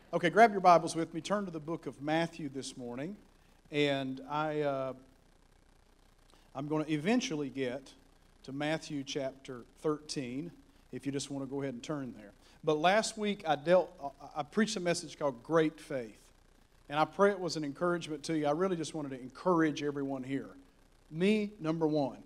Okay, grab your Bibles with me. Turn to the book of Matthew this morning. And I'm going to eventually get to Matthew chapter 13, if you just want to go ahead and turn there. But last week I preached a message called Great Faith. And I pray it was an encouragement to you. I really just wanted to encourage everyone here. Me, number one.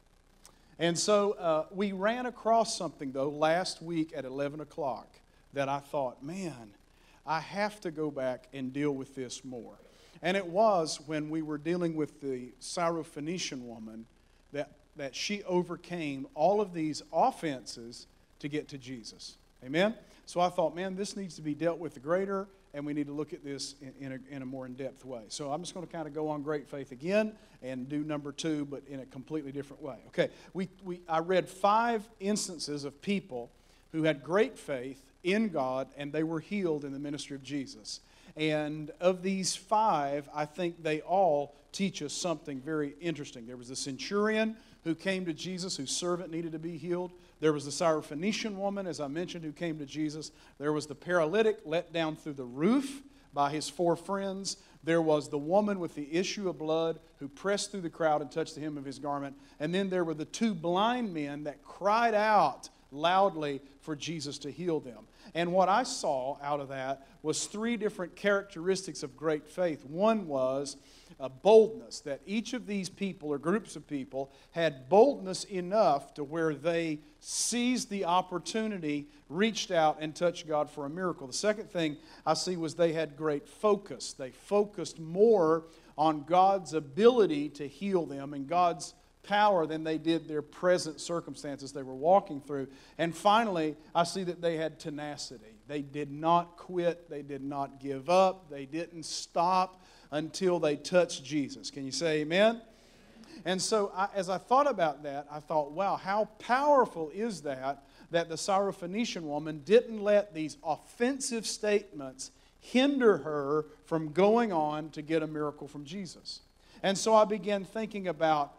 And so we ran across something, though, last week at 11 o'clock that I thought, man, I have to go back and deal with this more. And it was when we were dealing with the Syrophoenician woman that she overcame all of these offenses to get to Jesus. Amen? So I thought, man, this needs to be dealt with greater, and we need to look at this in a more in-depth way. So I'm just going to kind of go on great faith again and do number 2, but in a completely different way. Okay, I read 5 instances of people who had great faith in God, and they were healed in the ministry of Jesus. And of these 5, I think they all teach us something very interesting. There was the centurion who came to Jesus, whose servant needed to be healed. There was the Syrophoenician woman, as I mentioned, who came to Jesus. There was the paralytic let down through the roof by his 4 friends. There was the woman with the issue of blood who pressed through the crowd and touched the hem of his garment. And then there were the 2 blind men that cried out loudly for Jesus to heal them. And what I saw out of that was 3 different characteristics of great faith. One was a boldness, that each of these people or groups of people had boldness enough to where they seized the opportunity, reached out, and touched God for a miracle. The second thing I see was they had great focus. They focused more on God's ability to heal them and God's power than they did their present circumstances they were walking through. And finally, I see that they had tenacity. They did not quit. They did not give up. They didn't stop until they touched Jesus. Can you say amen? And so as I thought about that, I thought, wow, how powerful is that the Syrophoenician woman didn't let these offensive statements hinder her from going on to get a miracle from Jesus. And so I began thinking about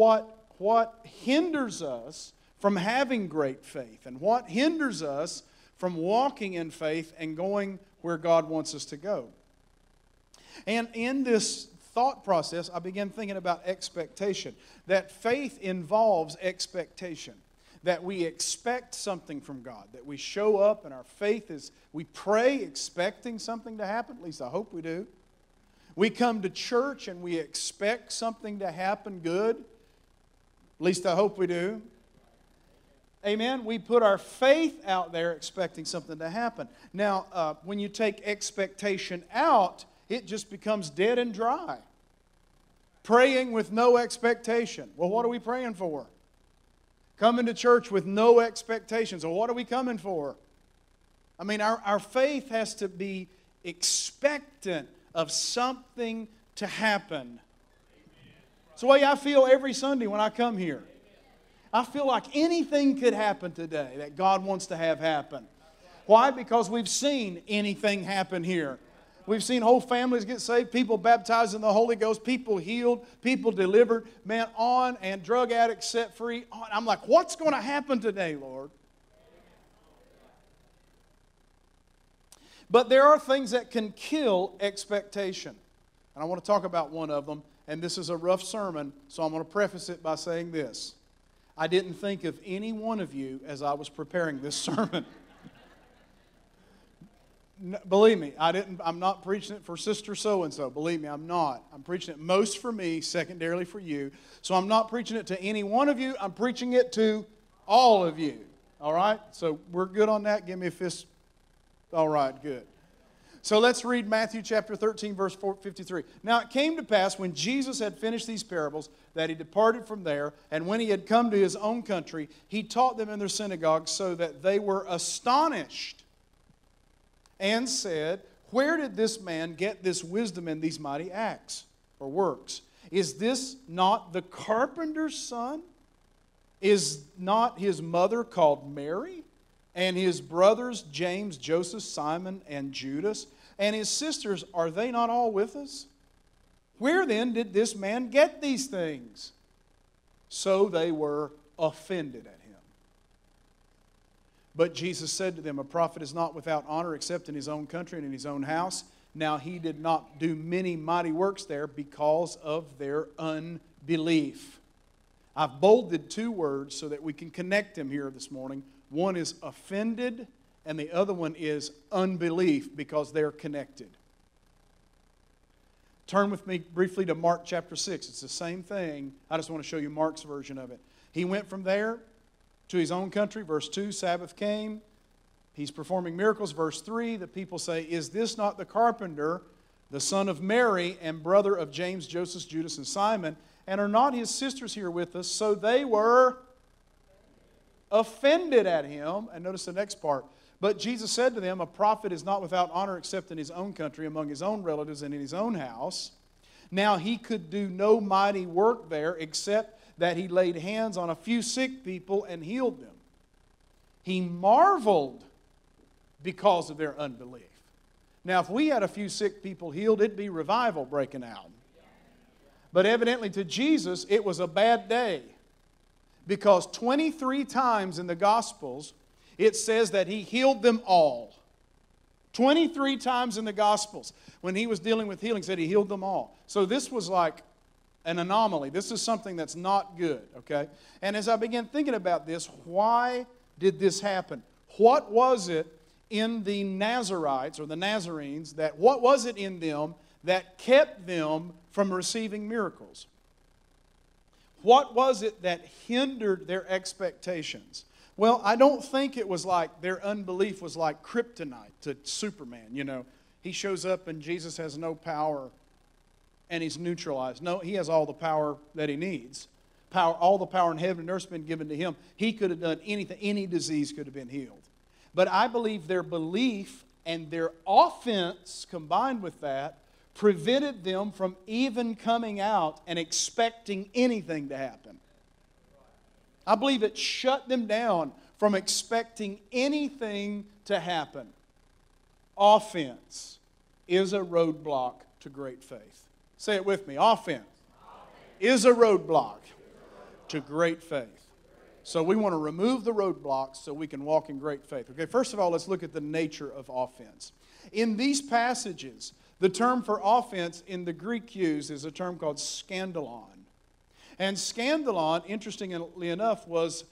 what hinders us from having great faith, and what hinders us from walking in faith and going where God wants us to go. And in this thought process, I began thinking about expectation. That faith involves expectation. That we expect something from God. That we show up and our faith is, we pray expecting something to happen. At least I hope we do. We come to church and we expect something to happen good. At least I hope we do. Amen. We put our faith out there expecting something to happen. Now, when you take expectation out, it just becomes dead and dry. Praying with no expectation. Well, what are we praying for? Coming to church with no expectations. Well, what are we coming for? I mean, our faith has to be expectant of something to happen. It's the way I feel every Sunday when I come here. I feel like anything could happen today that God wants to have happen. Why? Because we've seen anything happen here. We've seen whole families get saved, people baptized in the Holy Ghost, people healed, people delivered, man, on, and drug addicts set free. On. I'm like, what's going to happen today, Lord? But there are things that can kill expectation. And I want to talk about one of them. And this is a rough sermon, so I'm going to preface it by saying this. I didn't think of any one of you as I was preparing this sermon. Believe me, I'm not preaching it for Sister So-and-so. Believe me, I'm not. I'm preaching it most for me, secondarily for you. So I'm not preaching it to any one of you. I'm preaching it to all of you. All right? So we're good on that. Give me a fist. All right, good. So let's read Matthew chapter 13, verse 53. Now it came to pass when Jesus had finished these parables that he departed from there, and when he had come to his own country, he taught them in their synagogues so that they were astonished and said, where did this man get this wisdom and these mighty acts or works? Is this not the carpenter's son? Is not his mother called Mary? And his brothers, James, Joseph, Simon, and Judas, and his sisters, are they not all with us? Where then did this man get these things? So they were offended at him. But Jesus said to them, a prophet is not without honor except in his own country and in his own house. Now he did not do many mighty works there because of their unbelief. I've bolded two words so that we can connect them here this morning. One is offended, and the other one is unbelief, because they're connected. Turn with me briefly to Mark chapter 6. It's the same thing. I just want to show you Mark's version of it. He went from there to his own country. Verse 2, Sabbath came. He's performing miracles. Verse 3, the people say, is this not the carpenter, the son of Mary, and brother of James, Joseph, Judas, and Simon? And are not his sisters here with us? So they were offended at him. And notice the next part. But Jesus said to them, a prophet is not without honor except in his own country, among his own relatives, and in his own house. Now he could do no mighty work there except that he laid hands on a few sick people and healed them. He marveled because of their unbelief. Now, if we had a few sick people healed, it'd be revival breaking out. But evidently to Jesus, it was a bad day, because 23 times in the Gospels, it says that he healed them all. 23 times in the Gospels, when he was dealing with healing, said he healed them all. So this was like an anomaly. This is something that's not good, okay? And as I began thinking about this, why did this happen? What was it in the Nazarites, or the Nazarenes, what was it in them that kept them from receiving miracles? What was it that hindered their expectations? Well, I don't think it was like their unbelief was like kryptonite to Superman, you know. He shows up and Jesus has no power and he's neutralized. No, he has all the power that he needs. All the power in heaven and earth has been given to him. He could have done anything. Any disease could have been healed. But I believe their belief and their offense combined with that prevented them from even coming out and expecting anything to happen. I believe it shut them down from expecting anything to happen. Offense is a roadblock to great faith. Say it with me. Offense is a roadblock to great faith. So we want to remove the roadblocks so we can walk in great faith. Okay, first of all, let's look at the nature of offense. In these passages, the term for offense in the Greek used is a term called scandalon. And scandalon, interestingly enough, was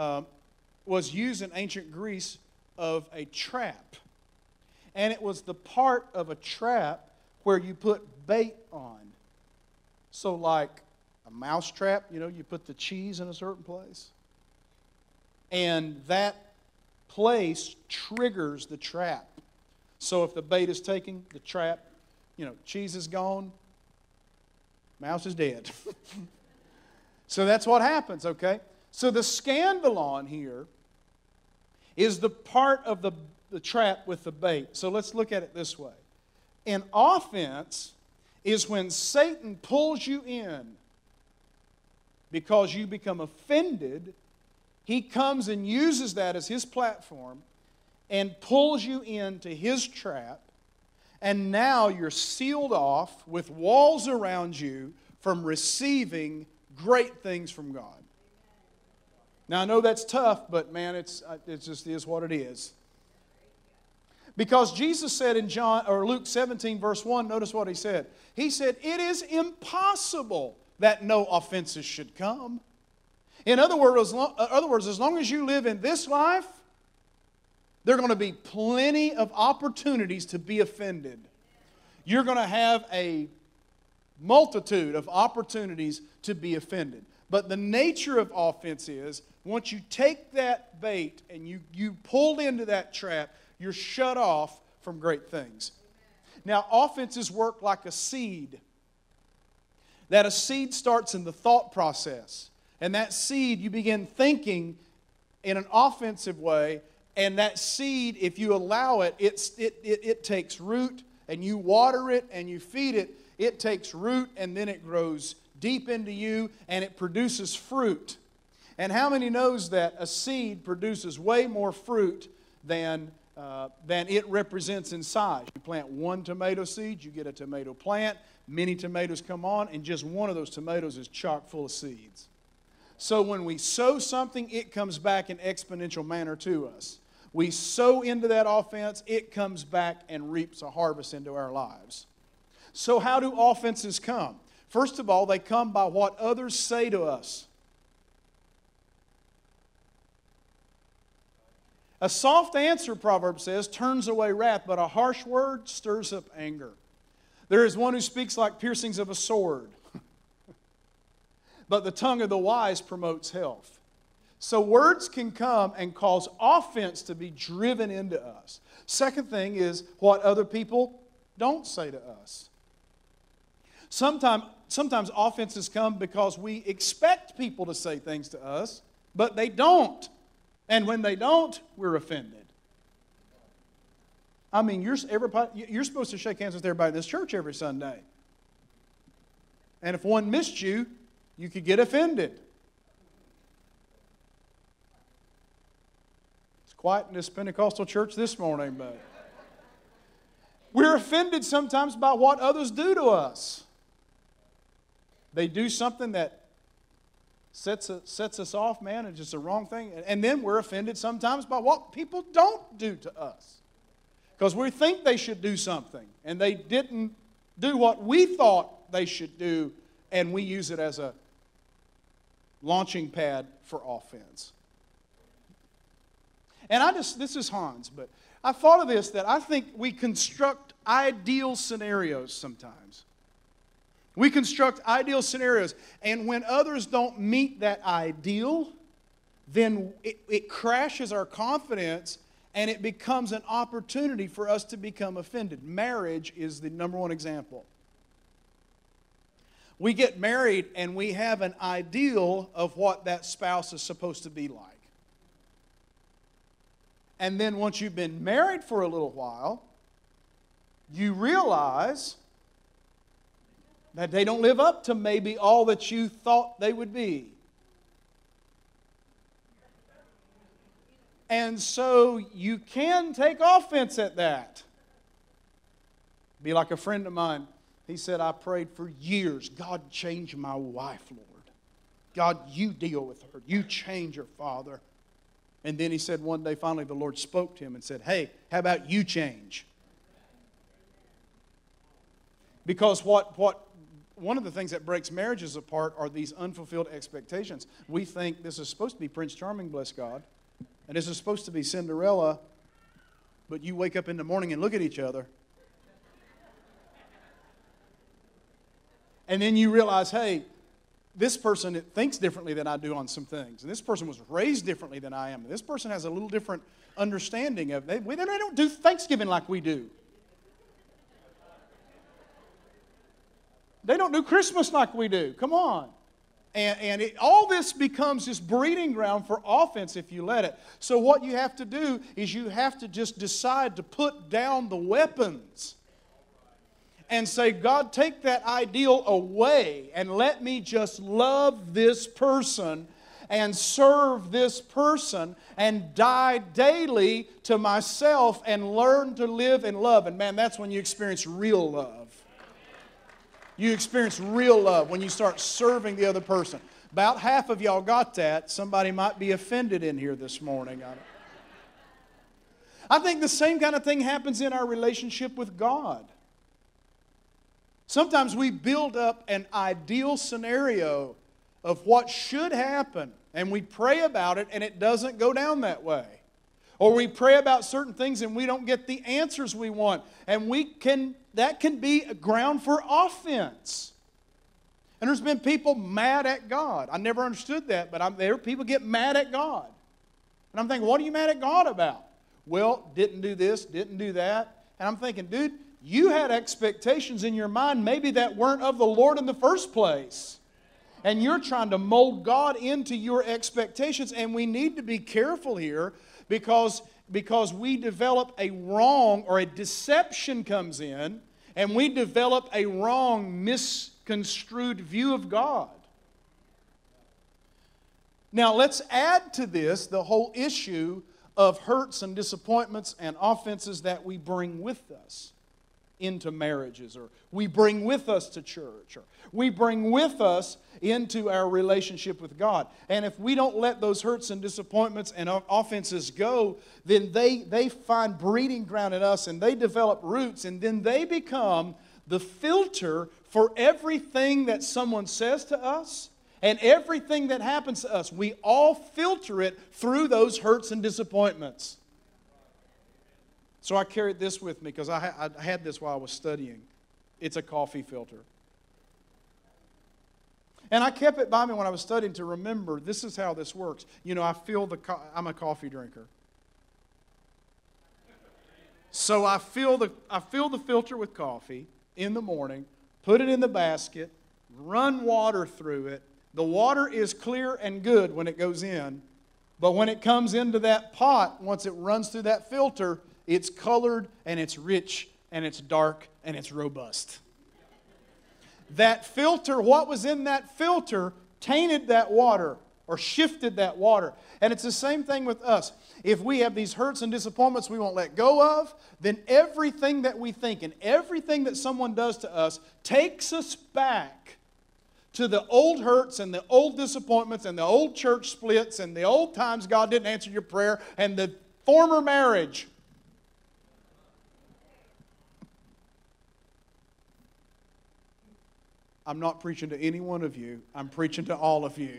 used in ancient Greece of a trap. And it was the part of a trap where you put bait on. So like a mouse trap, you know, you put the cheese in a certain place. And that place triggers the trap. So if the bait is taken, the trap, cheese is gone, mouse is dead. So that's what happens, okay? So the scandalon here is the part of the trap with the bait. So let's look at it this way. An offense is when Satan pulls you in because you become offended. He comes and uses that as his platform and pulls you into his trap, and now you're sealed off with walls around you from receiving great things from God. Now I know that's tough, but man, it just is what it is. Because Jesus said in Luke 17 verse 1, notice what he said. He said, "It is impossible that no offenses should come." In other words, as long as you live in this life, there are going to be plenty of opportunities to be offended. You're going to have a multitude of opportunities to be offended. But the nature of offense is, once you take that bait and you pulled into that trap, you're shut off from great things. Now, offenses work like a seed. That a seed starts in the thought process. And that seed, you begin thinking in an offensive way, and that seed, if you allow it, it takes root, and you water it, and you feed it. It takes root, and then it grows deep into you, and it produces fruit. And how many knows that a seed produces way more fruit than it represents in size? You plant one tomato seed, you get a tomato plant, many tomatoes come on, and just one of those tomatoes is chock full of seeds. So when we sow something, it comes back in exponential manner to us. we sow into that offense, it comes back and reaps a harvest into our lives. So how do offenses come? First of all, they come by what others say to us. A soft answer, Proverbs says, turns away wrath, but a harsh word stirs up anger. There is one who speaks like piercings of a sword, but the tongue of the wise promotes health. So words can come and cause offense to be driven into us. Second thing is what other people don't say to us. Sometimes offenses come because we expect people to say things to us, but they don't. And when they don't, we're offended. I mean, you're supposed to shake hands with everybody in this church every Sunday. And if one missed you, you could get offended. It's quiet in this Pentecostal church this morning, but we're offended sometimes by what others do to us. They do something that sets us off, man, and just the wrong thing. And then we're offended sometimes by what people don't do to us. Because we think they should do something, and they didn't do what we thought they should do, and we use it as a launching pad for offense. And this is Hans, but I thought of this, that I think we construct ideal scenarios sometimes. We construct ideal scenarios, and when others don't meet that ideal, then it crashes our confidence, and it becomes an opportunity for us to become offended. Marriage is the number one example. We get married, and we have an ideal of what that spouse is supposed to be like. And then once you've been married for a little while, you realize that they don't live up to maybe all that you thought they would be. And so you can take offense at that. Be like a friend of mine. He said, I prayed for years, God, change my wife, Lord. God, you deal with her. You change her, Father. And then he said one day, finally, the Lord spoke to him and said, hey, how about you change? Because one of the things that breaks marriages apart are these unfulfilled expectations. We think this is supposed to be Prince Charming, bless God, and this is supposed to be Cinderella, but you wake up in the morning and look at each other, and then you realize, hey, this person thinks differently than I do on some things, and this person was raised differently than I am, and this person has a little different understanding of it. They don't do Thanksgiving like we do. They don't do Christmas like we do. Come on. And all this becomes this breeding ground for offense if you let it. So what you have to do is you have to just decide to put down the weapons and say, God, take that ideal away and let me just love this person and serve this person and die daily to myself and learn to live in love. And man, that's when you experience real love. You experience real love when you start serving the other person. About half of y'all got that. Somebody might be offended in here this morning. I think the same kind of thing happens in our relationship with God. Sometimes we build up an ideal scenario of what should happen, and we pray about it, and it doesn't go down that way. Or we pray about certain things and we don't get the answers we want. And that can be a ground for offense. And there's been people mad at God. I never understood that, but people get mad at God. And I'm thinking, what are you mad at God about? Well, didn't do this, didn't do that. And I'm thinking, dude, you had expectations in your mind maybe that weren't of the Lord in the first place. And you're trying to mold God into your expectations. And we need to be careful here because we develop a wrong, or a deception comes in, and we develop a wrong, misconstrued view of God. Now let's add to this the whole issue of hurts and disappointments and offenses that we bring with us. into marriages, or we bring with us to church, or we bring with us into our relationship with God. And if we don't let those hurts and disappointments and offenses go, then they find breeding ground in us, and they develop roots, and then they become the filter for everything that someone says to us and everything that happens to us. We all filter it through those hurts and disappointments. So I carried this with me because I had this while I was studying. It's a coffee filter. And I kept it by me when I was studying to remember this is how this works. You know, I'm a coffee drinker. So I fill the filter with coffee in the morning, put it in the basket, run water through it. The water is clear and good when it goes in, but when it comes into that pot, once it runs through that filter, it's colored and it's rich and it's dark and it's robust. That filter, what was in that filter, tainted that water or shifted that water. And it's the same thing with us. If we have these hurts and disappointments we won't let go of, then everything that we think and everything that someone does to us takes us back to the old hurts and the old disappointments and the old church splits and the old times God didn't answer your prayer and the former marriage. I'm not preaching to any one of you. I'm preaching to all of you.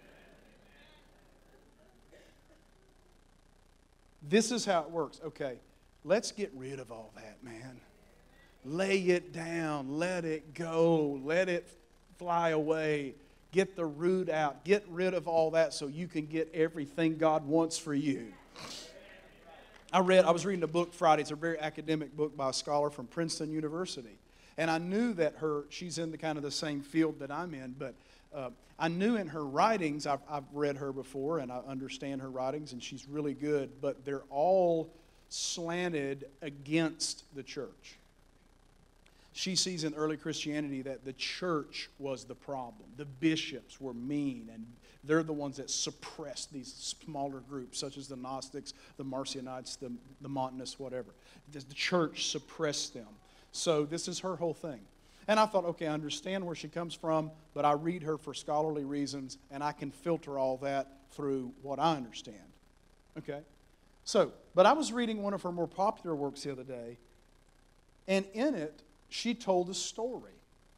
This is how it works. Okay, let's get rid of all that, man. Lay it down. Let it go. Let it fly away. Get the root out. Get rid of all that so you can get everything God wants for you. I was reading a book Friday. It's a very academic book by a scholar from Princeton University. And I knew that she's in the kind of the same field that I'm in, but I knew in her writings, I've read her before and I understand her writings, and she's really good, but they're all slanted against the church. She sees in early Christianity that the church was the problem. The bishops were mean, and they're the ones that suppressed these smaller groups, such as the Gnostics, the Marcionites, the Montanists, whatever. The church suppressed them. So this is her whole thing. And I thought, okay, I understand where she comes from, but I read her for scholarly reasons, and I can filter all that through what I understand. Okay? So, but I was reading one of her more popular works the other day, and in it, she told a story.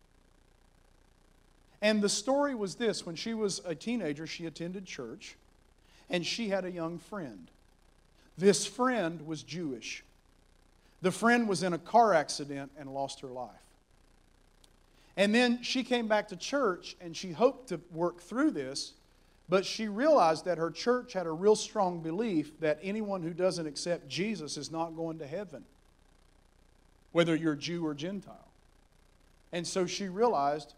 And the story was this. When she was a teenager, she attended church, and she had a young friend. This friend was Jewish. The friend was in a car accident and lost her life. And then she came back to church, and she hoped to work through this, but she realized that her church had a real strong belief that anyone who doesn't accept Jesus is not going to heaven, whether you're Jew or Gentile. And so she realized,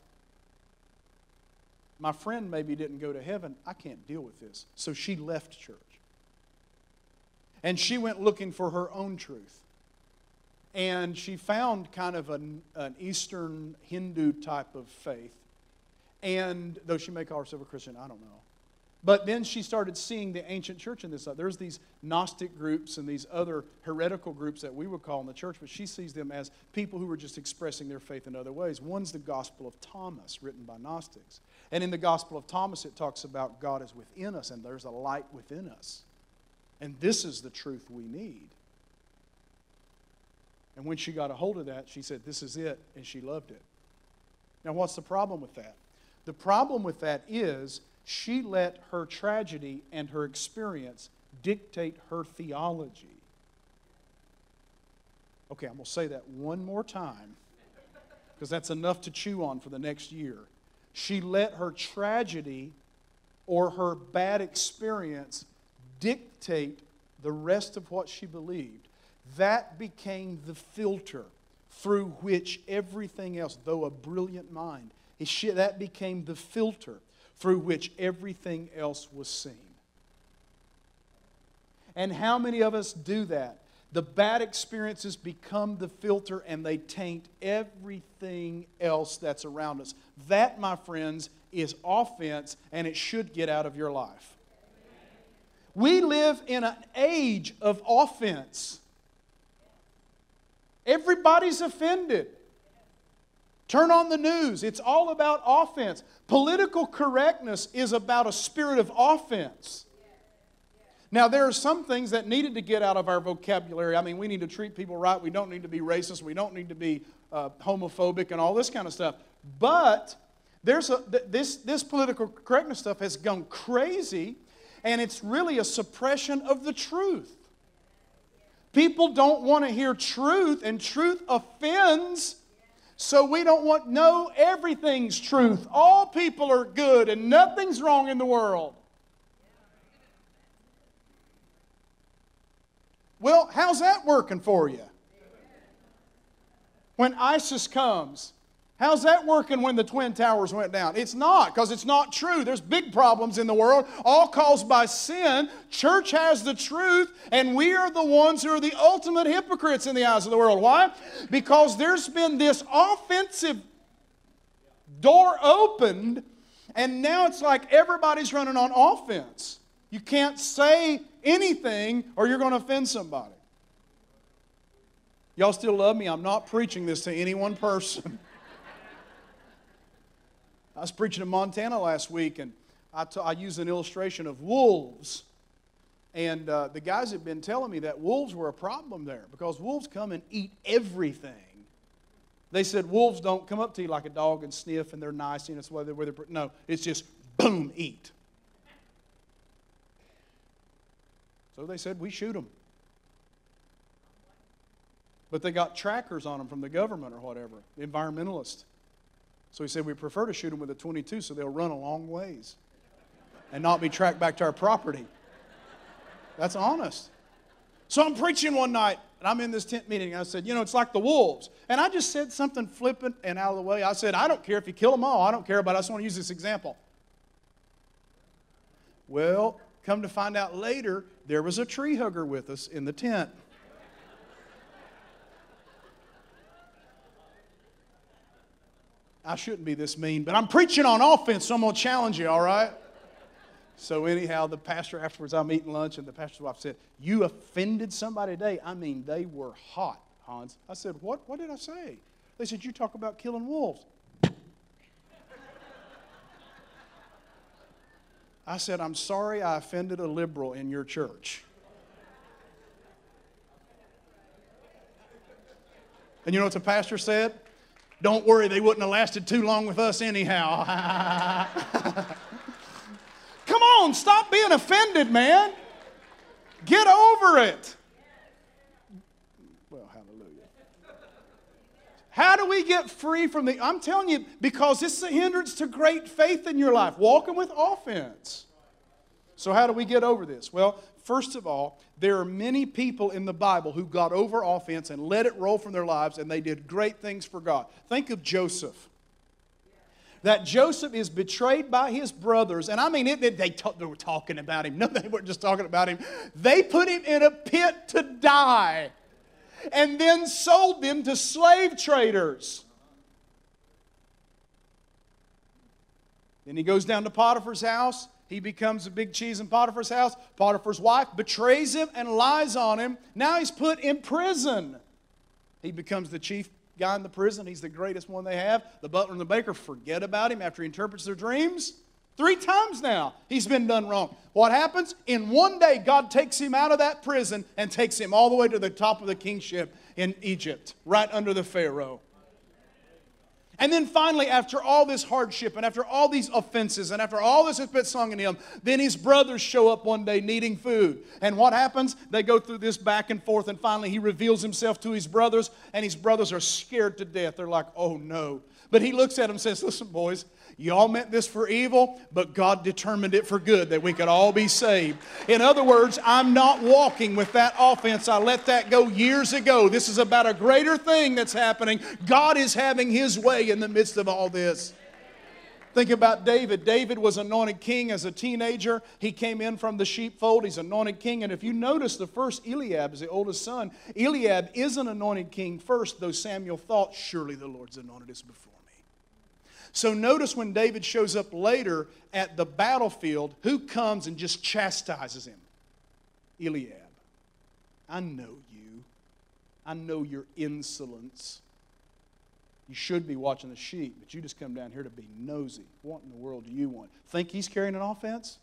my friend maybe didn't go to heaven. I can't deal with this. So she left church. And she went looking for her own truth. And she found kind of an Eastern Hindu type of faith. And though she may call herself a Christian, I don't know. But then she started seeing the ancient church in this. There's these Gnostic groups and these other heretical groups that we would call in the church, but she sees them as people who were just expressing their faith in other ways. One's the Gospel of Thomas, written by Gnostics. And in the Gospel of Thomas, it talks about God is within us and there's a light within us. And this is the truth we need. And when she got a hold of that, she said, this is it, and she loved it. Now, what's the problem with that? The problem with that is she let her tragedy and her experience dictate her theology. Okay, I'm going to say that one more time, because that's enough to chew on for the next year. She let her tragedy or her bad experience dictate the rest of what she believed. That became the filter through which everything else, though a brilliant mind, that became the filter through which everything else was seen. And how many of us do that? The bad experiences become the filter and they taint everything else that's around us. That, my friends, is offense, and it should get out of your life. We live in an age of offense. Everybody's offended. Turn on the news. It's all about offense. Political correctness is about a spirit of offense. Now, there are some things that needed to get out of our vocabulary. I mean, we need to treat people right. We don't need to be racist. We don't need to be homophobic and all this kind of stuff. But this political correctness stuff has gone crazy, and it's really a suppression of the truth. People don't want to hear truth, and truth offends. So we don't want, no, everything's truth. All people are good and nothing's wrong in the world. Well, how's that working for you? When ISIS comes, how's that working when the Twin Towers went down? It's not, because it's not true. There's big problems in the world, all caused by sin. Church has the truth, and we are the ones who are the ultimate hypocrites in the eyes of the world. Why? Because there's been this offensive door opened, and now it's like everybody's running on offense. You can't say anything or you're going to offend somebody. Y'all still love me? I'm not preaching this to any one person. I was preaching in Montana last week, and I used an illustration of wolves. And the guys had been telling me that wolves were a problem there because wolves come and eat everything. They said wolves don't come up to you like a dog and sniff, and they're nice. You know, it's whether no, it's just boom, eat. So they said, we shoot them. But they got trackers on them from the government or whatever, the environmentalists. So he said, we prefer to shoot them with a .22 so they'll run a long ways and not be tracked back to our property. That's honest. So I'm preaching one night, and I'm in this tent meeting, and I said, it's like the wolves. And I just said something flippant and out of the way. I said, I don't care if you kill them all. I don't care, but I just want to use this example. Well, come to find out later, there was a tree hugger with us in the tent. I shouldn't be this mean, but I'm preaching on offense, so I'm going to challenge you, all right? So anyhow, the pastor afterwards, I'm eating lunch, and the pastor's wife said, you offended somebody today? I mean, they were hot, Hans. I said, what? What did I say? They said, you talk about killing wolves. I said, I'm sorry I offended a liberal in your church. And you know what the pastor said? Don't worry, they wouldn't have lasted too long with us anyhow. Come on, stop being offended, man. Get over it. Well, hallelujah. How do we get free from I'm telling you, because it's a hindrance to great faith in your life, walking with offense. So how do we get over this? Well, first of all, there are many people in the Bible who got over offense and let it roll from their lives, and they did great things for God. Think of Joseph. That Joseph is betrayed by his brothers, and I mean, they were talking about him. No, they weren't just talking about him. They put him in a pit to die, and then sold him to slave traders. Then he goes down to Potiphar's house. He becomes a big cheese in Potiphar's house. Potiphar's wife betrays him and lies on him. Now he's put in prison. He becomes the chief guy in the prison. He's the greatest one they have. The butler and the baker forget about him after he interprets their dreams. 3 times now he's been done wrong. What happens? In one day, God takes him out of that prison and takes him all the way to the top of the kingship in Egypt, right under the Pharaoh. And then finally, after all this hardship and after all these offenses and after all this has been sung in him, then his brothers show up one day needing food. And what happens? They go through this back and forth, and finally he reveals himself to his brothers, and his brothers are scared to death. They're like, oh no. But he looks at them and says, listen, boys, y'all meant this for evil, but God determined it for good, that we could all be saved. In other words, I'm not walking with that offense. I let that go years ago. This is about a greater thing that's happening. God is having His way in the midst of all this. Think about David. David was anointed king as a teenager. He came in from the sheepfold. He's anointed king. And if you notice, the first Eliab is the oldest son. Eliab is an anointed king first, though Samuel thought, surely the Lord's anointed is before me. So notice when David shows up later at the battlefield, who comes and just chastises him? Eliab. I know you. I know your insolence. You should be watching the sheep, but you just come down here to be nosy. What in the world do you want? Think he's carrying an offense?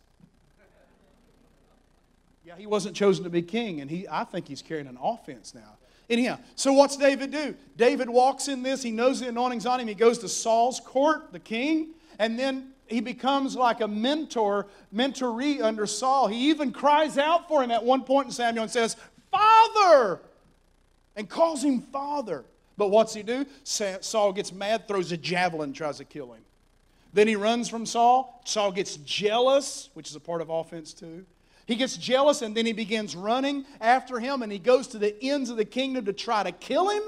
Yeah, he wasn't chosen to be king, and I think he's carrying an offense now. Anyhow, so what's David do? David walks in this. He knows the anointing's on him. He goes to Saul's court, the king, and then he becomes like a mentoree under Saul. He even cries out for him at one point in Samuel and says, Father! And calls him Father. But what's he do? Saul gets mad, throws a javelin, tries to kill him. Then he runs from Saul. Saul gets jealous, which is a part of offense too. He gets jealous, and then he begins running after him, and he goes to the ends of the kingdom to try to kill him.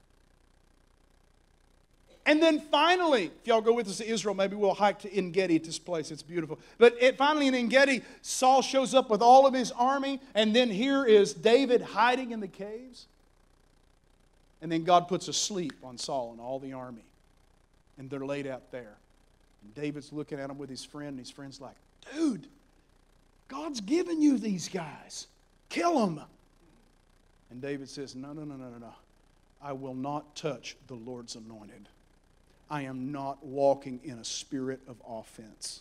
And then finally, if y'all go with us to Israel, maybe we'll hike to En-Gedi at this place. It's beautiful. But finally in En-Gedi, Saul shows up with all of his army, and then here is David hiding in the caves. And then God puts a sleep on Saul and all the army. And they're laid out there. And David's looking at him with his friend, and his friend's like, dude, God's given you these guys. Kill them. And David says, no. I will not touch the Lord's anointed. I am not walking in a spirit of offense.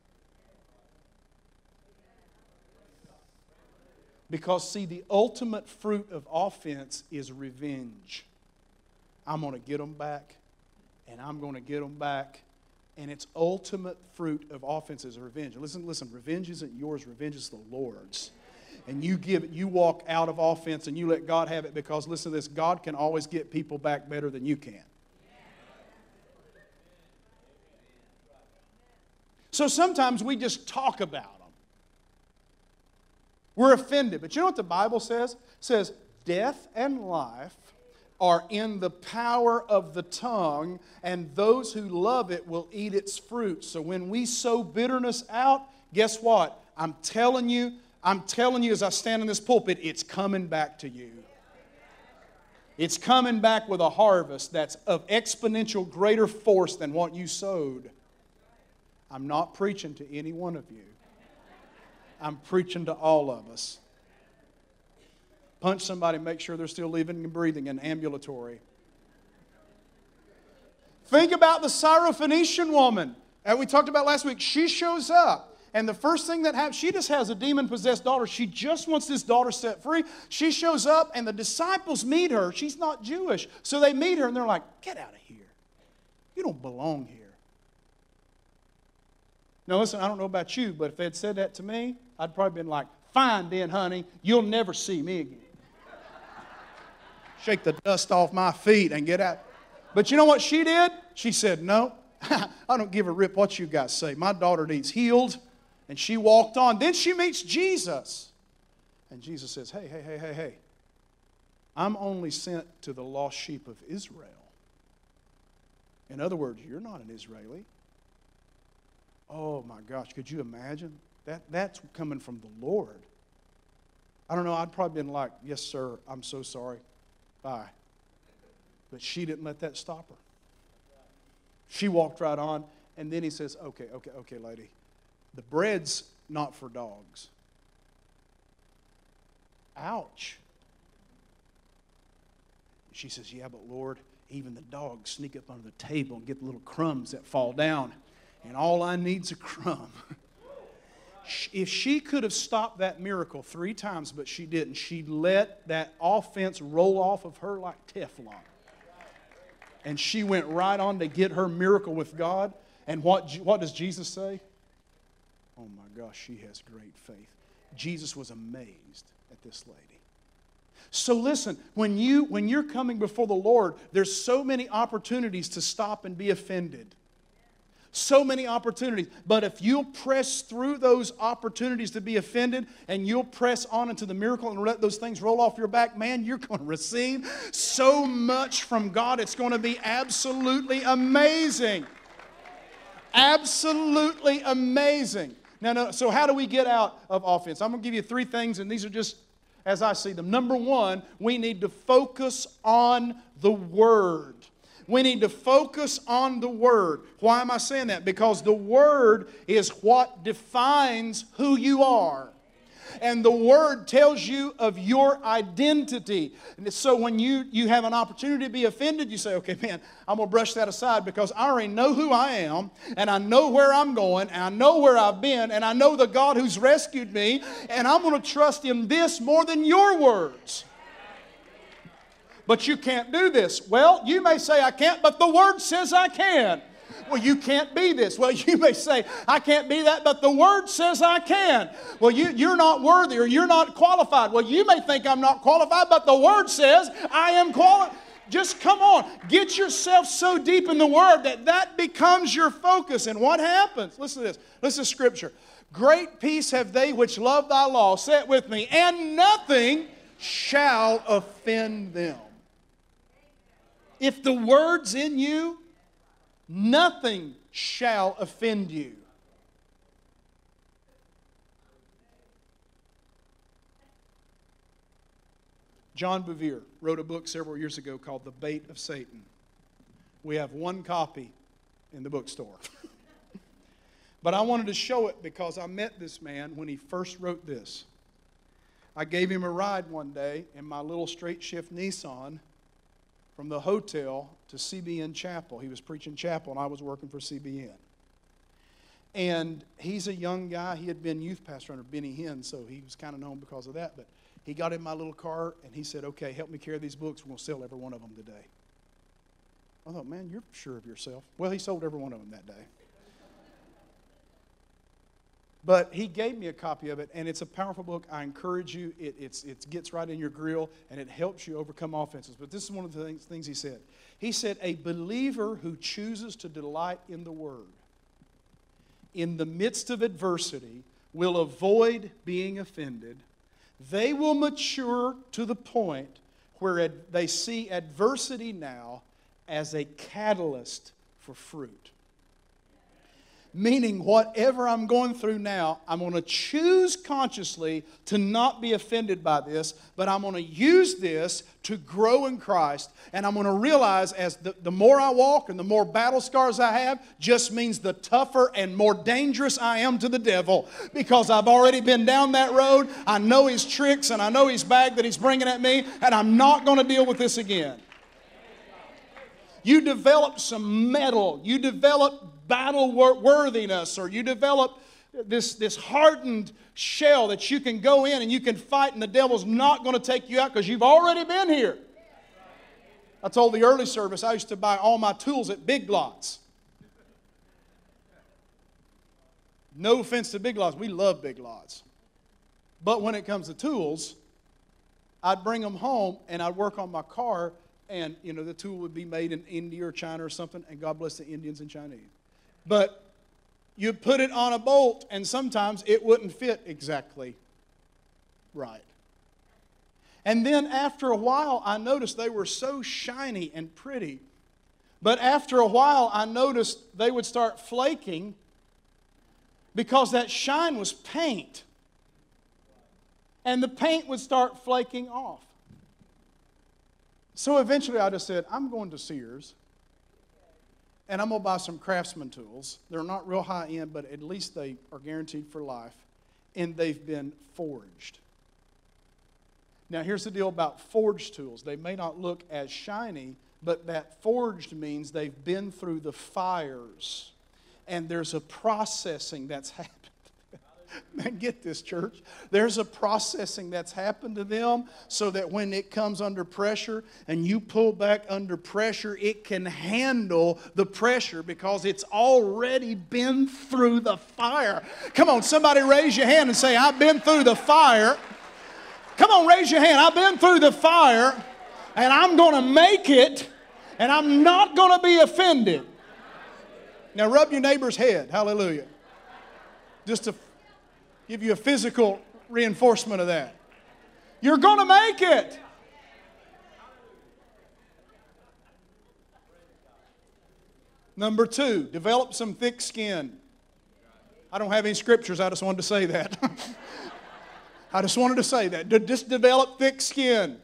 Because, see, the ultimate fruit of offense is revenge. I'm going to get them back, and I'm going to get them back. And its ultimate fruit of offense is revenge. Listen, revenge isn't yours, revenge is the Lord's. And you walk out of offense and you let God have it, because, listen to this, God can always get people back better than you can. So sometimes we just talk about them. We're offended. But you know what the Bible says? It says, death and life are in the power of the tongue, and those who love it will eat its fruit. So when we sow bitterness out, guess what? I'm telling you as I stand in this pulpit, it's coming back to you. It's coming back with a harvest that's of exponential greater force than what you sowed. I'm not preaching to any one of you. I'm preaching to all of us. Punch somebody, make sure they're still living and breathing and ambulatory. Think about the Syrophoenician woman that we talked about last week. She shows up, and the first thing that happens, she just has a demon-possessed daughter. She just wants this daughter set free. She shows up, and the disciples meet her. She's not Jewish. So they meet her, and they're like, get out of here. You don't belong here. Now listen, I don't know about you, but if they'd said that to me, I'd probably been like, fine then, honey, you'll never see me again. Shake the dust off my feet and get out. But you know what she did? She said, no, I don't give a rip what you guys say. My daughter needs healed. And she walked on. Then she meets Jesus. And Jesus says, hey. I'm only sent to the lost sheep of Israel. In other words, you're not an Israeli. Oh my gosh, could you imagine? That's coming from the Lord. I don't know, I'd probably been like, yes sir, I'm so sorry. Bye. But she didn't let that stop her. She walked right on, and then he says, okay, lady. The bread's not for dogs. Ouch. She says, yeah, but Lord, even the dogs sneak up under the table and get the little crumbs that fall down. And all I need's a crumb. If she could have stopped that miracle 3 times, but she didn't, she let that offense roll off of her like Teflon. And she went right on to get her miracle with God. And what does Jesus say? Oh my gosh, she has great faith. Jesus was amazed at this lady. So listen, when you're coming before the Lord, there's so many opportunities to stop and be offended. So many opportunities. But if you'll press through those opportunities to be offended, and you'll press on into the miracle and let those things roll off your back, man, you're going to receive so much from God. It's going to be absolutely amazing. Absolutely amazing. Now, so how do we get out of offense? I'm going to give you 3 things, and these are just as I see them. Number 1, we need to focus on the Word. We need to focus on the Word. Why am I saying that? Because the Word is what defines who you are. And the Word tells you of your identity. And so when you have an opportunity to be offended, you say, okay, man, I'm going to brush that aside because I already know who I am, and I know where I'm going, and I know where I've been, and I know the God who's rescued me, and I'm going to trust in this more than your words. But you can't do this. Well, you may say I can't, but the Word says I can. Well, you can't be this. Well, you may say, I can't be that, but the Word says I can. Well, you're not worthy or you're not qualified. Well, you may think I'm not qualified, but the Word says I am qualified. Just come on. Get yourself so deep in the Word that becomes your focus. And what happens? Listen to this. Listen to Scripture. Great peace have they which love thy law. Say it with me. And nothing shall offend them. If the Word's in you, nothing shall offend you. John Bevere wrote a book several years ago called The Bait of Satan. We have one copy in the bookstore. But I wanted to show it because I met this man when he first wrote this. I gave him a ride one day in my little straight shift Nissan from the hotel to CBN Chapel. He was preaching chapel and I was working for CBN. And he's a young guy. He had been youth pastor under Benny Hinn, so he was kind of known because of that. But he got in my little car and he said, okay, help me carry these books. We're going to sell every one of them today. I thought, man, you're sure of yourself. Well, he sold every one of them that day. But he gave me a copy of it, and it's a powerful book. I encourage you. It gets right in your grill, and it helps you overcome offenses. But this is one of the things he said. He said, a believer who chooses to delight in the Word in the midst of adversity will avoid being offended. They will mature to the point where they see adversity now as a catalyst for fruit. Meaning, whatever I'm going through now, I'm going to choose consciously to not be offended by this, but I'm going to use this to grow in Christ. And I'm going to realize as the more I walk and the more battle scars I have, just means the tougher and more dangerous I am to the devil. Because I've already been down that road. I know his tricks and I know his bag that he's bringing at me, and I'm not going to deal with this again. You develop some mettle. You develop battle worthiness, or you develop this hardened shell that you can go in and you can fight, and the devil's not going to take you out because you've already been here. I told the early service I used to buy all my tools at Big Lots. No offense to Big Lots. We love Big Lots. But when it comes to tools, I'd bring them home and I'd work on my car, and the tool would be made in India or China or something, and God bless the Indians and Chinese. But you'd put it on a bolt, and sometimes it wouldn't fit exactly right. And then after a while, I noticed they were so shiny and pretty. But after a while, I noticed they would start flaking because that shine was paint. And the paint would start flaking off. So eventually I just said, I'm going to Sears, and I'm going to buy some Craftsman tools. They're not real high end, but at least they are guaranteed for life, and they've been forged. Now here's the deal about forged tools. They may not look as shiny, but that forged means they've been through the fires, and there's a processing that's happened. Man, get this, church. There's a processing that's happened to them so that when it comes under pressure and you pull back under pressure, it can handle the pressure because it's already been through the fire. Come on, somebody raise your hand and say, I've been through the fire. Come on, raise your hand. I've been through the fire, and I'm going to make it, and I'm not going to be offended. Now rub your neighbor's head. Hallelujah. Just to give you a physical reinforcement of that. You're going to make it. Number 2, develop some thick skin. I don't have any scriptures. I just wanted to say that. I just wanted to say that. Just develop thick skin.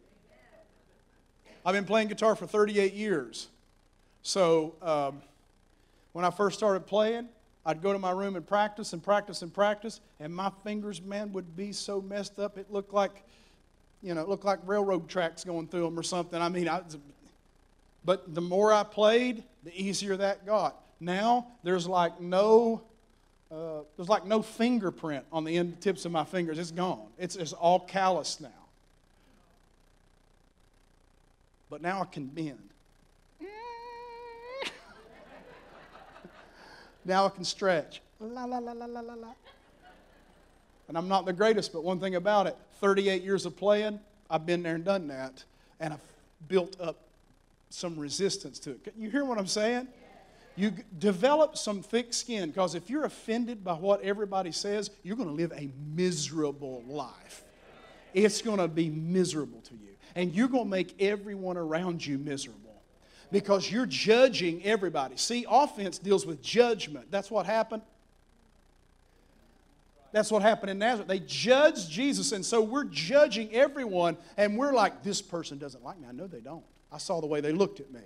I've been playing guitar for 38 years. So when I first started playing, I'd go to my room and practice and practice and practice, and my fingers, man, would be so messed up. It looked like, it looked like railroad tracks going through them or something. I mean, but the more I played, the easier that got. Now, there's like no fingerprint on the end tips of my fingers. It's gone. It's all calloused now. But now I can bend. Now I can stretch. La, la, la, la, la, la, la. And I'm not the greatest, but one thing about it, 38 years of playing, I've been there and done that, and I've built up some resistance to it. You hear what I'm saying? You develop some thick skin, because if you're offended by what everybody says, you're going to live a miserable life. It's going to be miserable to you. And you're going to make everyone around you miserable, because you're judging everybody. See, offense deals with judgment. That's what happened. That's what happened in Nazareth. They judged Jesus, and so we're judging everyone, and we're like, this person doesn't like me. I know they don't. I saw the way they looked at me.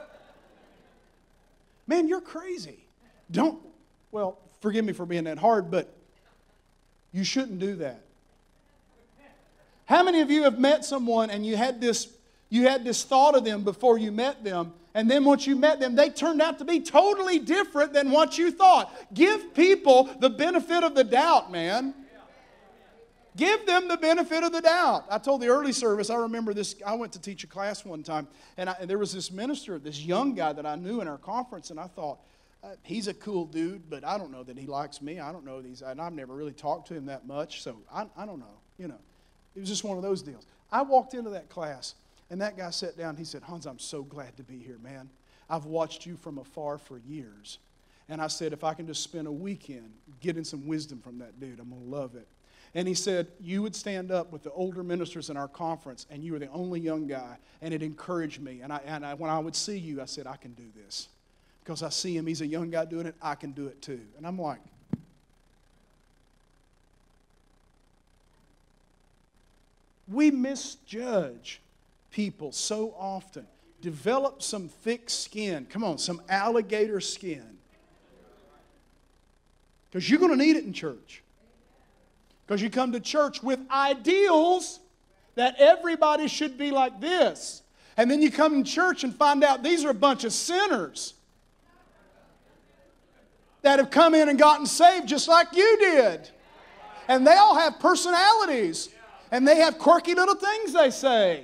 Man, you're crazy. Well, forgive me for being that hard, but you shouldn't do that. How many of you have met someone and you had this thought of them before you met them, and then once you met them, they turned out to be totally different than what you thought? Give people the benefit of the doubt, man. Give them the benefit of the doubt. I told the early service, I remember this, I went to teach a class one time, and there was this minister, this young guy that I knew in our conference, and I thought, he's a cool dude, but I don't know that he likes me. I don't know and I've never really talked to him that much, so I don't know, It was just one of those deals. I walked into that class, and that guy sat down, and he said, Hans, I'm so glad to be here, man. I've watched you from afar for years. And I said, if I can just spend a weekend getting some wisdom from that dude, I'm going to love it. And he said, you would stand up with the older ministers in our conference, and you were the only young guy, and it encouraged me. And when I would see you, I said, I can do this. Because I see him, he's a young guy doing it, I can do it too. And I'm like, we misjudge people so often. Develop some thick skin. Come on, some alligator skin. Because you're going to need it in church. Because you come to church with ideals that everybody should be like this. And then you come to church and find out these are a bunch of sinners that have come in and gotten saved just like you did. And they all have personalities. And they have quirky little things they say.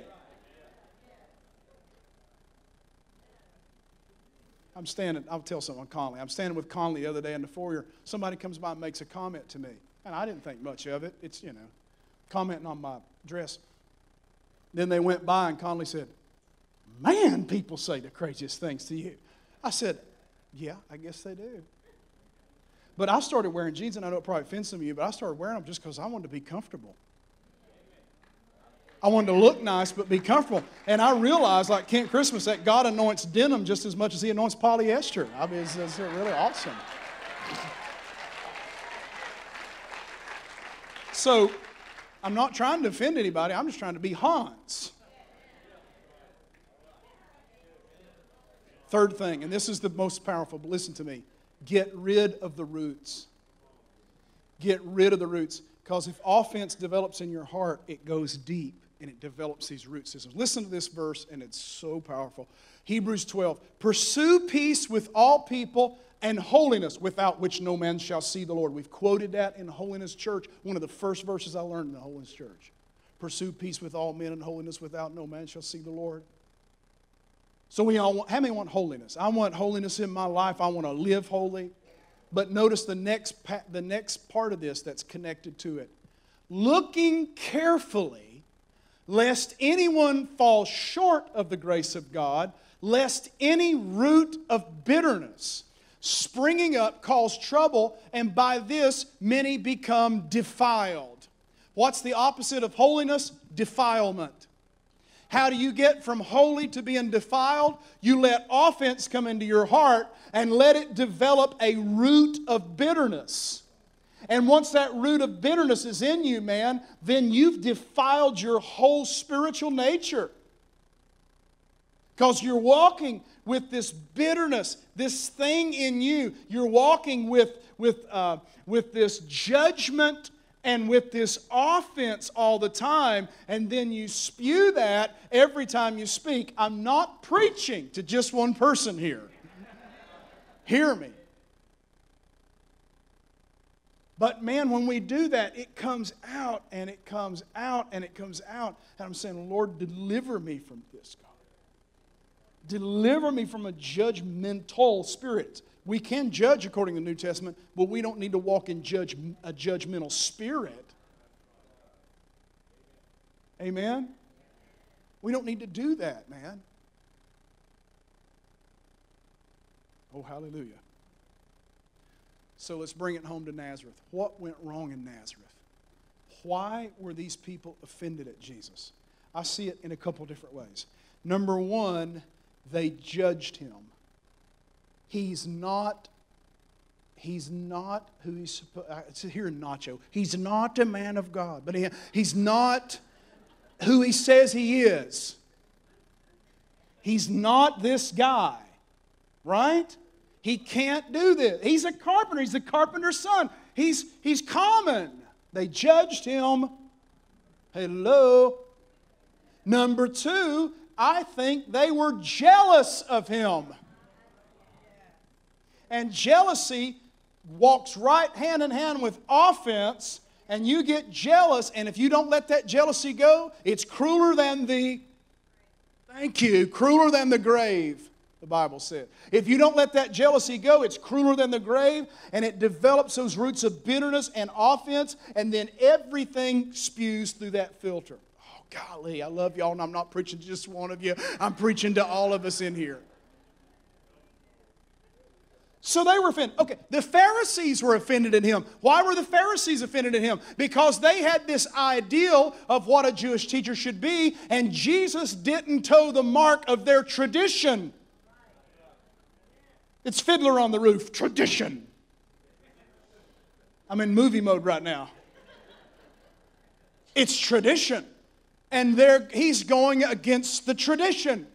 I'll tell someone, Conley. I'm standing with Conley the other day in the foyer. Somebody comes by and makes a comment to me. And I didn't think much of it. It's, commenting on my dress. Then they went by and Conley said, man, people say the craziest things to you. I said, yeah, I guess they do. But I started wearing jeans, and I know it probably offends some of you, but I started wearing them just because I wanted to be comfortable. I wanted to look nice but be comfortable. And I realized, like Kent Christmas, that God anoints denim just as much as He anoints polyester. I mean, it's really awesome. So, I'm not trying to offend anybody. I'm just trying to be Hans. Third thing, and this is the most powerful, but listen to me. Get rid of the roots. Get rid of the roots. Because if offense develops in your heart, it goes deep and it develops these root systems. Listen to this verse, and it's so powerful. Hebrews 12. Pursue peace with all people and holiness, without which no man shall see the Lord. We've quoted that in Holiness Church. One of the first verses I learned in the Holiness Church. Pursue peace with all men and holiness, without no man shall see the Lord. So how many want holiness? I want holiness in my life. I want to live holy. But notice the next part of this that's connected to it. Looking carefully, lest anyone fall short of the grace of God, lest any root of bitterness springing up cause trouble, and by this many become defiled. What's the opposite of holiness? Defilement. How do you get from holy to being defiled? You let offense come into your heart and let it develop a root of bitterness. And once that root of bitterness is in you, man, then you've defiled your whole spiritual nature. Because you're walking with this bitterness, this thing in you. You're walking with this judgment and with this offense all the time, and then you spew that every time you speak. I'm not preaching to just one person here. Hear me. But man, when we do that, it comes out and it comes out and it comes out. And I'm saying, Lord, deliver me from this, God. Deliver me from a judgmental spirit. We can judge according to the New Testament, but we don't need to walk in a judgmental spirit. Amen? We don't need to do that, man. Oh, hallelujah. So let's bring it home to Nazareth. What went wrong in Nazareth? Why were these people offended at Jesus? I see it in a couple different ways. Number one, they judged him. He's not who he's supposed to hear Nacho. He's not a man of God. But he's not who he says he is. He's not this guy. Right? He can't do this. He's a carpenter. He's the carpenter's son. He's common. They judged him. Hello. Number two, I think they were jealous of him. And jealousy walks right hand in hand with offense, and you get jealous, and if you don't let that jealousy go, it's crueler than crueler than the grave, the Bible said. If you don't let that jealousy go, it's crueler than the grave, and it develops those roots of bitterness and offense, and then everything spews through that filter. Oh, golly, I love y'all, and I'm not preaching to just one of you. I'm preaching to all of us in here. So they were offended. Okay, the Pharisees were offended at him. Why were the Pharisees offended at him? Because they had this ideal of what a Jewish teacher should be, and Jesus didn't toe the mark of their tradition. It's Fiddler on the Roof, tradition. I'm in movie mode right now. It's tradition. And he's going against the tradition.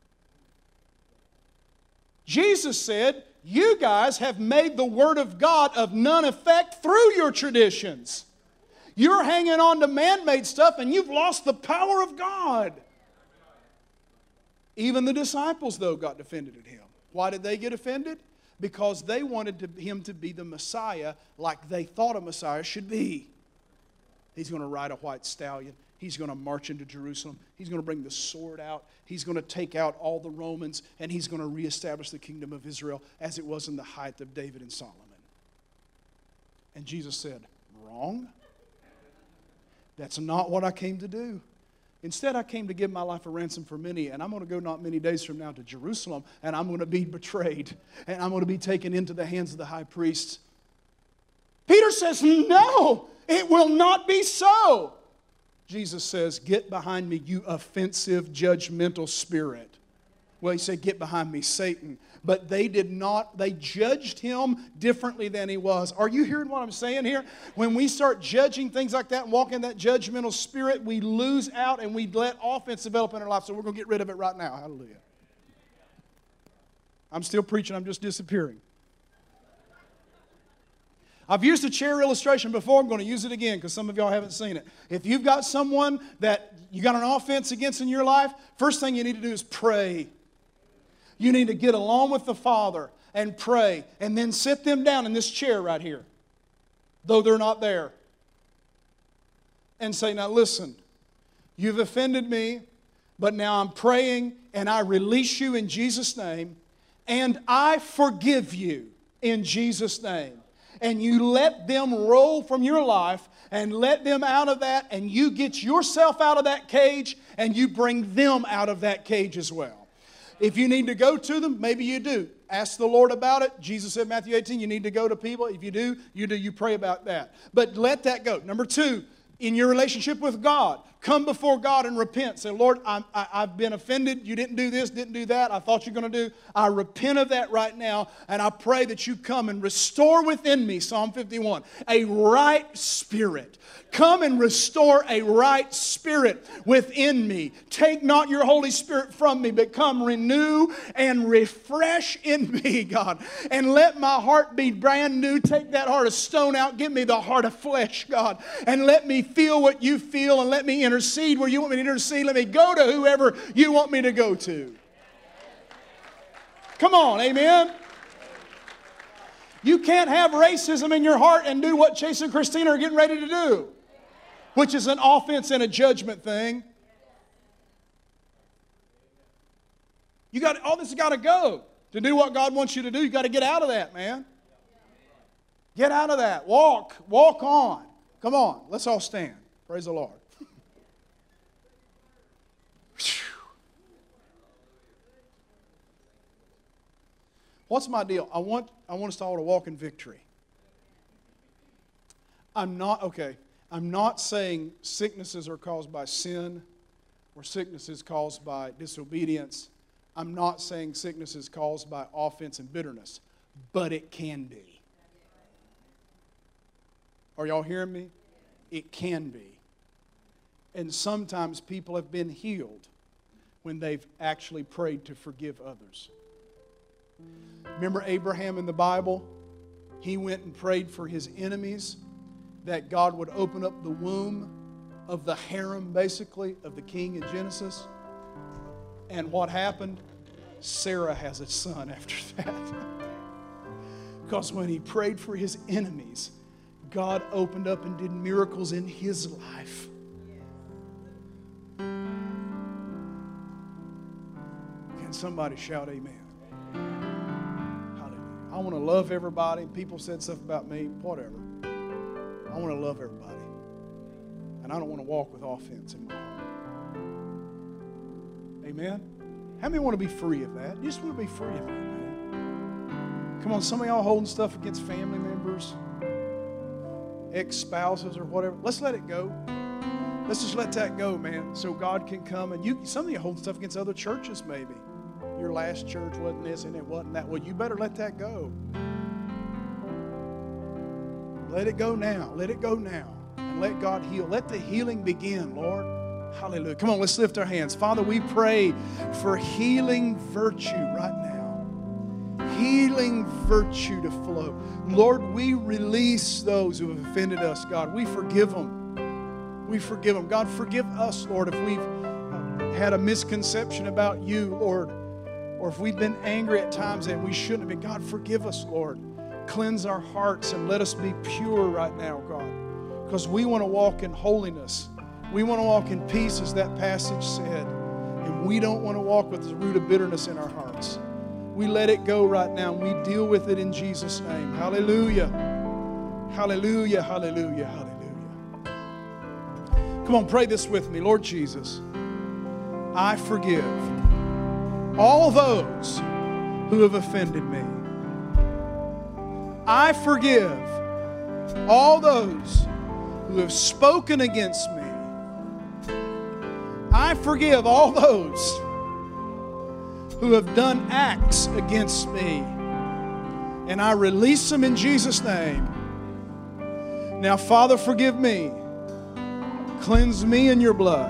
Jesus said, you guys have made the Word of God of none effect through your traditions. You're hanging on to man-made stuff and you've lost the power of God. Even the disciples, though, got offended at him. Why did they get offended? Because they wanted him to be the Messiah like they thought a Messiah should be. He's going to ride a white stallion. He's going to march into Jerusalem. He's going to bring the sword out. He's going to take out all the Romans, and he's going to reestablish the kingdom of Israel as it was in the height of David and Solomon. And Jesus said, wrong. That's not what I came to do. Instead, I came to give my life a ransom for many, and I'm going to go not many days from now to Jerusalem, and I'm going to be betrayed, and I'm going to be taken into the hands of the high priest. Peter says, no, it will not be so. Jesus says, get behind me, you offensive, judgmental spirit. Well, he said, get behind me, Satan. But they did not, they judged him differently than he was. Are you hearing what I'm saying here? When we start judging things like that and walk in that judgmental spirit, we lose out and we let offense develop in our life. So we're going to get rid of it right now. Hallelujah. I'm still preaching, I'm just disappearing. I've used a chair illustration before. I'm going to use it again because some of y'all haven't seen it. If you've got someone that you got an offense against in your life, first thing you need to do is pray. You need to get along with the Father and pray and then sit them down in this chair right here, though they're not there, and say, now listen, you've offended me, but now I'm praying and I release you in Jesus' name, and I forgive you in Jesus' name. And you let them roll from your life and let them out of that, and you get yourself out of that cage and you bring them out of that cage as well. If you need to go to them, maybe you do. Ask the Lord about it. Jesus said in Matthew 18, you need to go to people. If you do, you pray about that. But let that go. Number two, in your relationship with God, Come before God and repent. Say, Lord, I've been offended. You didn't do this, didn't do that. I thought you were going to do. I repent of that right now, and I pray that you come and restore within me, Psalm 51, a right spirit. Come and restore a right spirit within me. Take not your Holy Spirit from me, but come renew and refresh in me, God. And let my heart be brand new. Take that heart of stone out. Give me the heart of flesh, God. And let me feel what you feel, and let me intercede where you want me to intercede. Let me go to whoever you want me to go to. Come on, amen? You can't have racism in your heart and do what Chase and Christina are getting ready to do, which is an offense and a judgment thing. All this has got to go. To do what God wants you to do, you got to get out of that, man. Get out of that. Walk on. Come on, let's all stand. Praise the Lord. What's my deal? I want us all to walk in victory. I'm not saying sicknesses are caused by sin or sickness is caused by disobedience. I'm not saying sickness is caused by offense and bitterness, but it can be. Are y'all hearing me? It can be. And sometimes people have been healed when they've actually prayed to forgive others. Remember Abraham in the Bible? He went and prayed for his enemies that God would open up the womb of the harem, basically, of the king in Genesis. And what happened? Sarah has a son after that. Because when he prayed for his enemies, God opened up and did miracles in his life. Can somebody shout amen? Hallelujah. I want to love everybody. People said stuff about me, whatever. I want to love everybody. And I don't want to walk with offense in my heart. Amen? How many want to be free of that? You just want to be free of that, man. Come on, some of y'all holding stuff against family members, ex-spouses or whatever. Let's let it go. Let's just let that go, man, so God can come. And some of you holding stuff against other churches maybe. Your last church wasn't this and it wasn't that. Well, you better let that go. Let it go now. Let it go now. And let God heal. Let the healing begin, Lord. Hallelujah. Come on, let's lift our hands. Father, we pray for healing virtue right now. Healing virtue to flow. Lord, we release those who have offended us, God. We forgive them. We forgive them. God, forgive us, Lord, if we've had a misconception about you, Lord, or if we've been angry at times and we shouldn't have been. God, forgive us, Lord. Cleanse our hearts and let us be pure right now, God, because we want to walk in holiness. We want to walk in peace, as that passage said, and we don't want to walk with the root of bitterness in our hearts. We let it go right now, and we deal with it in Jesus' name. Hallelujah. Hallelujah, hallelujah, hallelujah. Come on, pray this with me. Lord Jesus, I forgive all those who have offended me. I forgive all those who have spoken against me. I forgive all those who have done acts against me. And I release them in Jesus' name. Now, Father, forgive me. Cleanse me in your blood.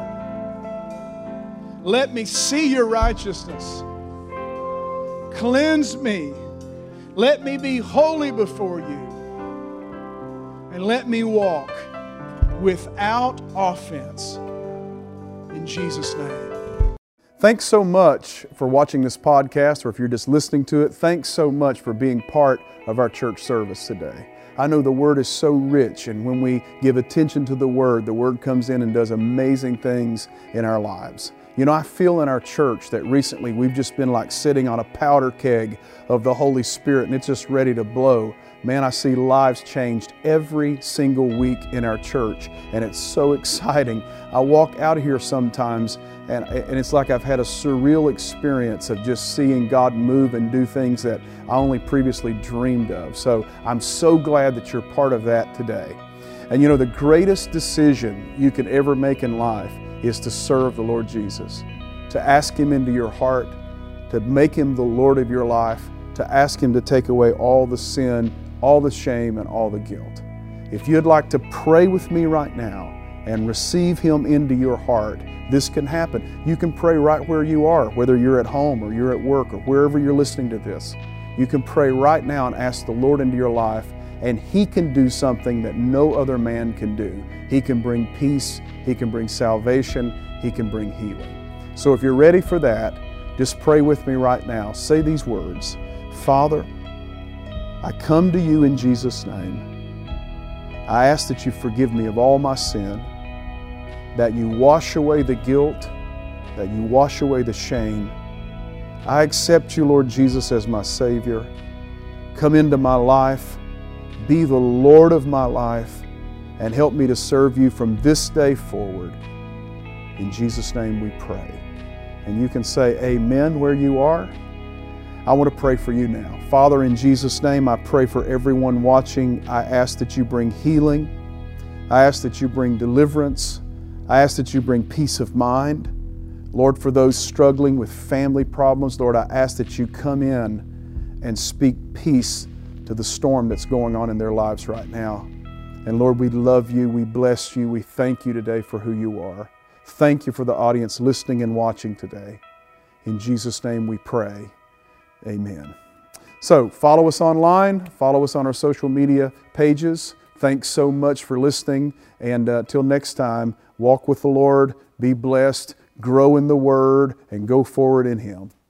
Let me see your righteousness. Cleanse me. Let me be holy before you. And let me walk without offense. In Jesus' name. Thanks so much for watching this podcast, or if you're just listening to it, thanks so much for being part of our church service today. I know the Word is so rich, and when we give attention to the Word comes in and does amazing things in our lives. You know, I feel in our church that recently we've just been like sitting on a powder keg of the Holy Spirit, and it's just ready to blow. Man, I see lives changed every single week in our church, and it's so exciting. I walk out of here sometimes, and it's like I've had a surreal experience of just seeing God move and do things that I only previously dreamed of. So I'm so glad that you're part of that today. And you know, the greatest decision you can ever make in life is to serve the Lord Jesus, to ask Him into your heart, to make Him the Lord of your life, to ask Him to take away all the sin, all the shame, and all the guilt. If you'd like to pray with me right now and receive Him into your heart, this can happen. You can pray right where you are, whether you're at home or you're at work or wherever you're listening to this. You can pray right now and ask the Lord into your life, and He can do something that no other man can do. He can bring peace, He can bring salvation, He can bring healing. So if you're ready for that, just pray with me right now. Say these words: Father, I come to You in Jesus' name. I ask that You forgive me of all my sin, that You wash away the guilt, that You wash away the shame. I accept You, Lord Jesus, as my Savior. Come into my life, be the Lord of my life, and help me to serve You from this day forward. In Jesus' name we pray. And you can say amen where you are. I want to pray for you now. Father, in Jesus' name, I pray for everyone watching. I ask that You bring healing. I ask that You bring deliverance. I ask that You bring peace of mind. Lord, for those struggling with family problems, Lord, I ask that You come in and speak peace to the storm that's going on in their lives right now. And Lord, we love You, we bless You, we thank You today for who You are. Thank You for the audience listening and watching today. In Jesus' name we pray, amen. So follow us online, follow us on our social media pages. Thanks so much for listening, and till next time, walk with the Lord, be blessed, grow in the Word, and go forward in Him.